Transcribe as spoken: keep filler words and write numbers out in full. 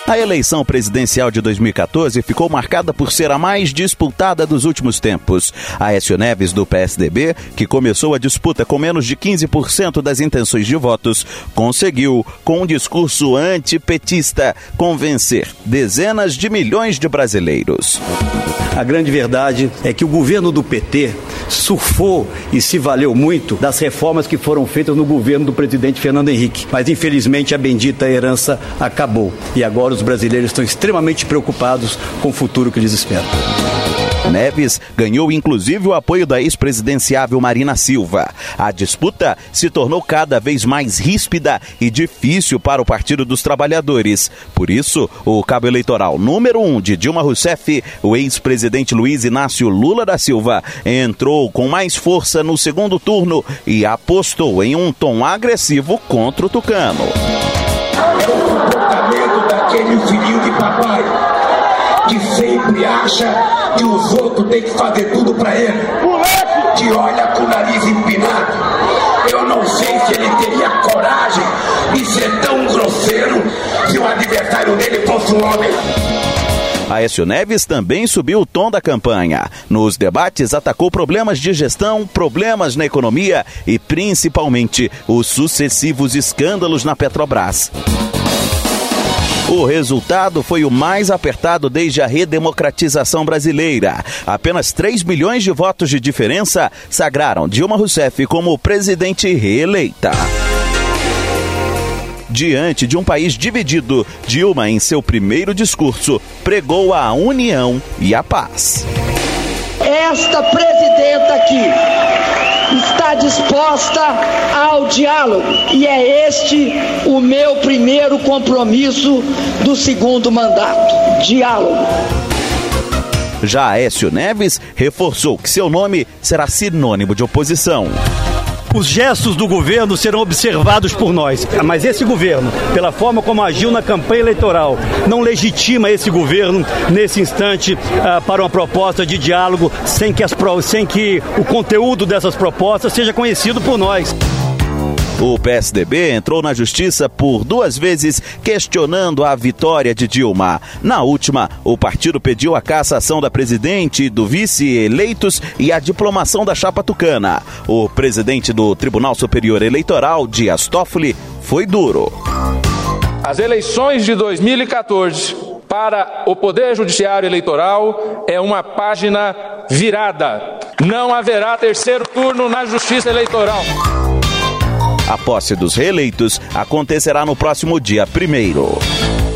A eleição presidencial de dois mil e quatorze ficou marcada por ser a mais disputada dos últimos tempos. Aécio Neves, do P S D B, que começou a disputa com menos de quinze por cento das intenções de votos, conseguiu, com um discurso antipetista, convencer dezenas de milhões de brasileiros. A grande verdade é que o governo do P T surfou e se valeu muito das reformas que foram feitas no governo do presidente Fernando Henrique. Mas, infelizmente, a bendita herança acabou. E agora os brasileiros estão extremamente preocupados com o futuro que lhes espera. Neves ganhou inclusive o apoio da ex-presidenciável Marina Silva. A disputa se tornou cada vez mais ríspida e difícil para o Partido dos Trabalhadores. Por isso, o cabo eleitoral número um de Dilma Rousseff, o ex-presidente Luiz Inácio Lula da Silva, entrou com mais força no segundo turno e apostou em um tom agressivo contra o tucano. É o comportamento daquele filhinho de papai que sempre acha que os outros têm que fazer tudo pra ele, que olha com o nariz empinado. Eu não sei se ele teria coragem de ser tão grosseiro se o adversário dele fosse um homem. Aécio Neves também subiu o tom da campanha. Nos debates, atacou problemas de gestão, problemas na economia e, principalmente, os sucessivos escândalos na Petrobras. O resultado foi o mais apertado desde a redemocratização brasileira. Apenas três milhões de votos de diferença sagraram Dilma Rousseff como presidente reeleita. Diante de um país dividido, Dilma, em seu primeiro discurso, pregou a união e a paz. Esta presidenta aqui está disposta ao diálogo e é este o meu primeiro compromisso do segundo mandato: diálogo. Já Aécio Neves reforçou que seu nome será sinônimo de oposição. Os gestos do governo serão observados por nós, mas esse governo, pela forma como agiu na campanha eleitoral, não legitima esse governo, nesse instante, uh, para uma proposta de diálogo sem que, as, sem que o conteúdo dessas propostas seja conhecido por nós. O P S D B entrou na justiça por duas vezes questionando a vitória de Dilma. Na última, o partido pediu a cassação da presidente e do vice eleitos e a diplomação da chapa tucana. O presidente do Tribunal Superior Eleitoral, Dias Toffoli, foi duro. As eleições de dois mil e quatorze para o Poder Judiciário Eleitoral é uma página virada. Não haverá terceiro turno na Justiça Eleitoral. A posse dos reeleitos acontecerá no próximo dia primeiro.